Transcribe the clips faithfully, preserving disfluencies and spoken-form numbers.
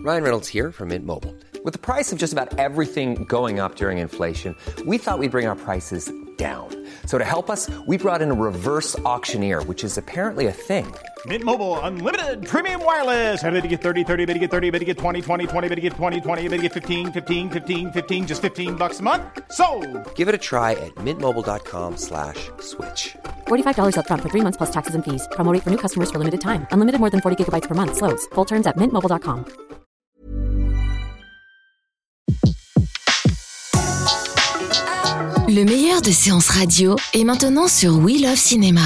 Ryan Reynolds here from Mint Mobile. With the price of just about everything going up during inflation, we thought we'd bring our prices down. So to help us, we brought in a reverse auctioneer, which is apparently a thing. Mint Mobile Unlimited Premium Wireless. How to get thirty, thirty, how to get thirty, how to get twenty, twenty, twenty, how to get twenty, twenty, how to get fifteen, fifteen, fifteen, fifteen, just fifteen bucks a month? Sold! Give it a try at mintmobile.com slash switch. forty-five dollars up front for three months plus taxes and fees. Promo rate for new customers for limited time. Unlimited more than forty gigabytes per month. Slows full terms at mint mobile dot com. Le meilleur de séances radio est maintenant sur We Love Cinéma.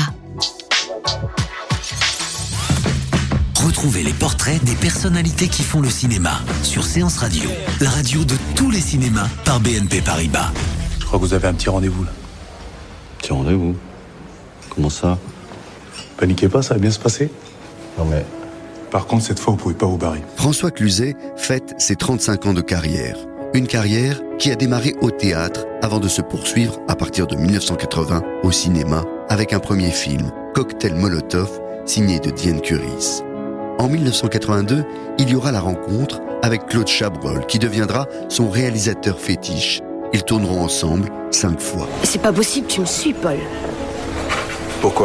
Retrouvez les portraits des personnalités qui font le cinéma sur Séance Radio, la radio de tous les cinémas par B N P Paribas. Je crois que vous avez un petit rendez-vous là. Petit rendez-vous ? Comment ça ? Paniquez pas, ça va bien se passer. Non mais... Par contre, cette fois, vous pouvez pas vous barrer. François Cluzet fête ses trente-cinq ans de carrière. Une carrière qui a démarré au théâtre avant de se poursuivre à partir de dix-neuf cent quatre-vingts au cinéma avec un premier film, Cocktail Molotov, signé de Diane Curis. En dix-neuf cent quatre-vingt-deux, il y aura la rencontre avec Claude Chabrol qui deviendra son réalisateur fétiche. Ils tourneront ensemble cinq fois. C'est pas possible, tu me suis, Paul. Pourquoi ?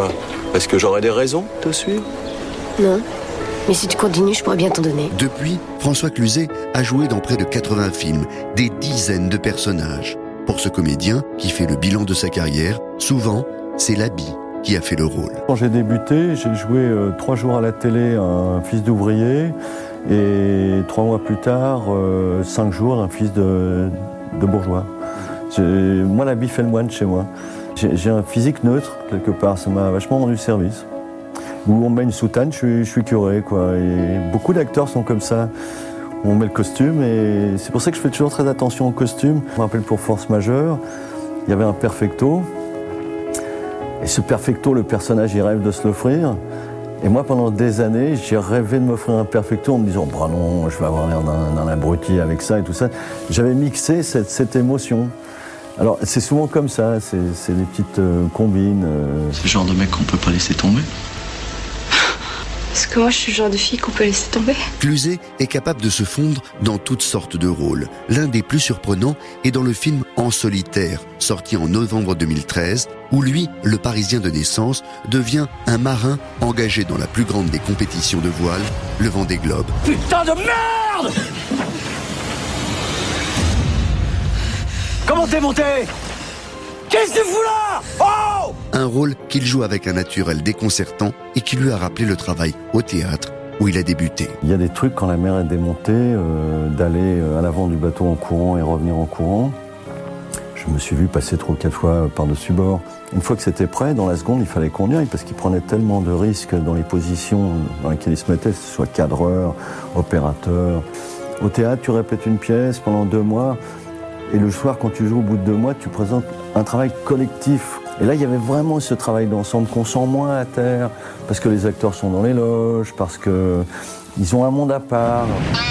Est-ce que j'aurais des raisons de te suivre ? Non. Mais si tu continues, je pourrais bien t'en donner. Depuis, François Cluzet a joué dans près de quatre-vingts films, des dizaines de personnages. Pour ce comédien, qui fait le bilan de sa carrière, souvent, c'est l'habit qui a fait le rôle. Quand j'ai débuté, j'ai joué euh, trois jours à la télé un fils d'ouvrier, et trois mois plus tard, euh, cinq jours, un fils de, de bourgeois. J'ai, moi, l'habit fait le moine chez moi. J'ai, j'ai un physique neutre, quelque part, ça m'a vachement rendu service. Où on met une soutane, je suis, je suis curé, quoi. Et beaucoup d'acteurs sont comme ça. Où on met le costume, et c'est pour ça que je fais toujours très attention au costume. Je me rappelle pour Force Majeure, il y avait un perfecto. Et ce perfecto, le personnage, il rêve de se l'offrir. Et moi, pendant des années, j'ai rêvé de m'offrir un perfecto en me disant « Bah non, je vais avoir l'air d'un, d'un abruti avec ça et tout ça ». J'avais mixé cette, cette émotion. Alors, c'est souvent comme ça, c'est, c'est des petites euh, combines. Euh... C'est le genre de mec qu'on peut pas laisser tomber. Est-ce que moi, je suis le genre de fille qu'on peut laisser tomber ? Cluzet est capable de se fondre dans toutes sortes de rôles. L'un des plus surprenants est dans le film En solitaire, sorti en novembre deux mille treize, où lui, le Parisien de naissance, devient un marin engagé dans la plus grande des compétitions de voile, le Vendée Globe. Putain de merde ! Comment t'es monté ? Qu'est-ce que tu fous là ? Oh ! Un rôle qu'il joue avec un naturel déconcertant et qui lui a rappelé le travail au théâtre où il a débuté. Il y a des trucs quand la mer est démontée, euh, d'aller à l'avant du bateau en courant et revenir en courant. Je me suis vu passer trois ou quatre fois par-dessus bord. Une fois que c'était prêt, dans la seconde, il fallait qu'on y aille parce qu'il prenait tellement de risques dans les positions dans lesquelles il se mettait, que ce soit cadreur, opérateur. Au théâtre, tu répètes une pièce pendant deux mois. Et le soir, quand tu joues au bout de deux mois, tu présentes un travail collectif. Et là, il y avait vraiment ce travail d'ensemble qu'on sent moins à terre, parce que les acteurs sont dans les loges, parce qu'ils ont un monde à part.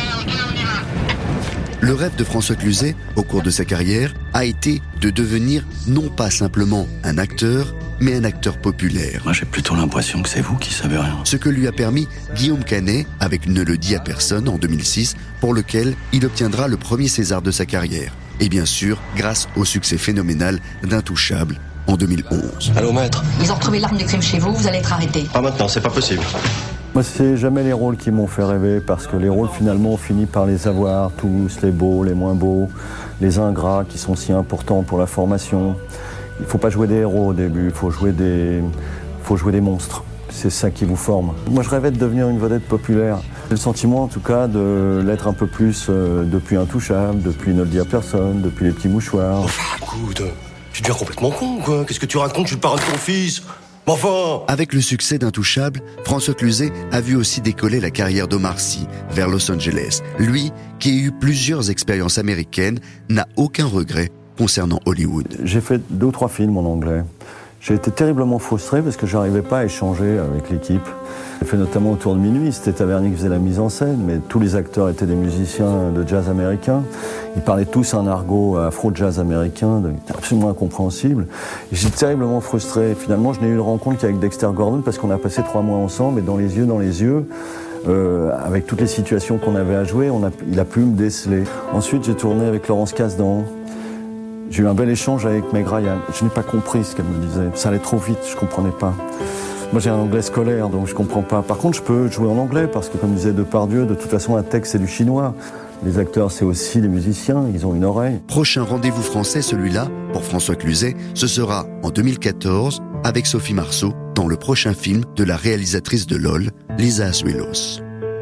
Le rêve de François Cluzet, au cours de sa carrière, a été de devenir non pas simplement un acteur, mais un acteur populaire. Moi, j'ai plutôt l'impression que c'est vous qui savez rien. Ce que lui a permis Guillaume Canet, avec Ne le dit à personne, en deux mille six, pour lequel il obtiendra le premier César de sa carrière. Et bien sûr, grâce au succès phénoménal d'Intouchable en deux mille onze. Allô, maître ? Ils ont retrouvé l'arme du crime chez vous, vous allez être arrêté. Pas maintenant, c'est pas possible. Moi, c'est jamais les rôles qui m'ont fait rêver, parce que les rôles, finalement, on finit par les avoir tous, les beaux, les moins beaux, les ingrats qui sont si importants pour la formation. Il ne faut pas jouer des héros au début, il faut jouer des, faut jouer des monstres. C'est ça qui vous forme. Moi, je rêvais de devenir une vedette populaire. J'ai le sentiment, en tout cas, de l'être un peu plus euh, depuis Intouchable, depuis Ne le dit à personne, depuis Les petits mouchoirs. Enfin, écoute, tu deviens complètement con, quoi. Qu'est-ce que tu racontes ? Je suis le parrain de ton fils. Enfin ! Avec le succès d'Intouchable, François Cluzet a vu aussi décoller la carrière d'Omar Sy vers Los Angeles. Lui, qui a eu plusieurs expériences américaines, n'a aucun regret concernant Hollywood. J'ai fait deux ou trois films en anglais. J'ai été terriblement frustré parce que je n'arrivais pas à échanger avec l'équipe. J'ai fait notamment Autour de minuit, c'était Tavernier qui faisait la mise en scène, mais tous les acteurs étaient des musiciens de jazz américain. Ils parlaient tous un argot afro-jazz américain, absolument incompréhensible. Et j'étais terriblement frustré. Finalement, je n'ai eu de rencontre qu'avec Dexter Gordon parce qu'on a passé trois mois ensemble et dans les yeux, dans les yeux, euh, avec toutes les situations qu'on avait à jouer, on a, il a pu me déceler. Ensuite, j'ai tourné avec Laurence Kasdan. J'ai eu un bel échange avec Meg Ryan. Je n'ai pas compris ce qu'elle me disait. Ça allait trop vite, je comprenais pas. Moi, j'ai un anglais scolaire, donc je comprends pas. Par contre, je peux jouer en anglais, parce que comme disait Depardieu, de toute façon, un texte, c'est du chinois. Les acteurs, c'est aussi des musiciens, ils ont une oreille. Prochain rendez-vous français, celui-là, pour François Cluzet, ce sera en deux mille quatorze, avec Sophie Marceau, dans le prochain film de la réalisatrice de L O L, Lisa Azuelos.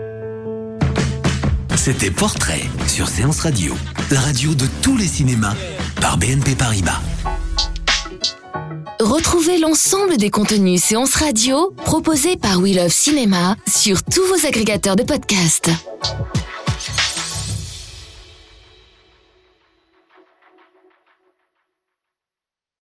C'était Portrait sur Séance Radio, la radio de tous les cinémas, par B N P Paribas. Retrouvez l'ensemble des contenus Séance Radio proposés par We Love Cinéma sur tous vos agrégateurs de podcasts.